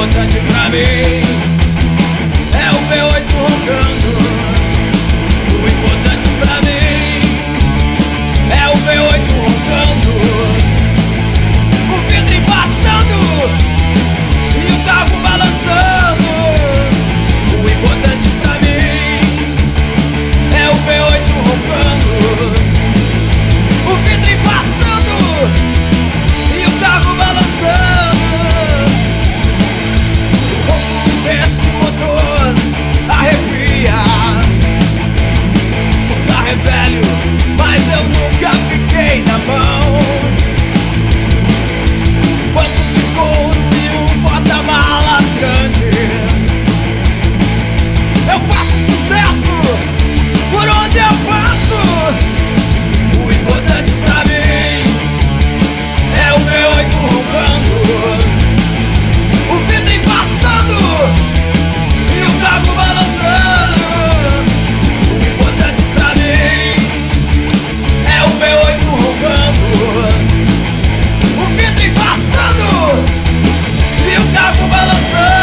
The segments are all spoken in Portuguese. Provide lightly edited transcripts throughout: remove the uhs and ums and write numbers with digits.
importante pra mim é o V8 roncando. O importante pra mim é o V8 roncando. O vidro embaçando e o carro balançando. O importante pra mim é o V8 roncando. O vidro embaçando e o carro balançando. O ronco desse motor arrepia. O carro é velho, mas eu nunca fiquei na mão. Banco de couro e um porta-malas grande. Eu faço sucesso por onde eu passo. O importante pra mim é o V8 roncando. O vidro embaçando e o carro balançando. O importante pra mim é o V8 roncando. O vidro embaçando e o carro balançando.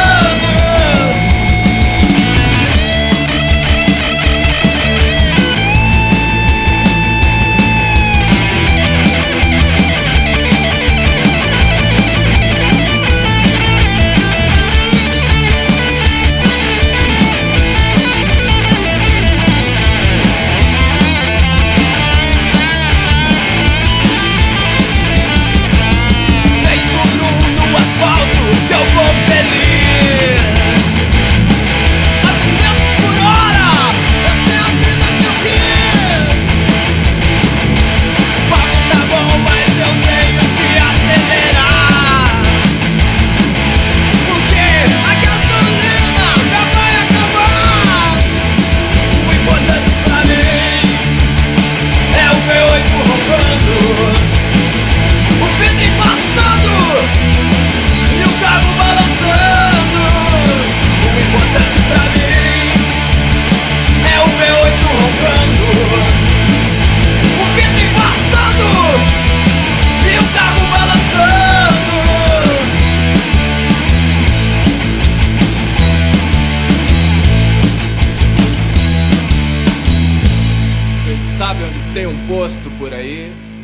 Sabe onde tem um posto por aí?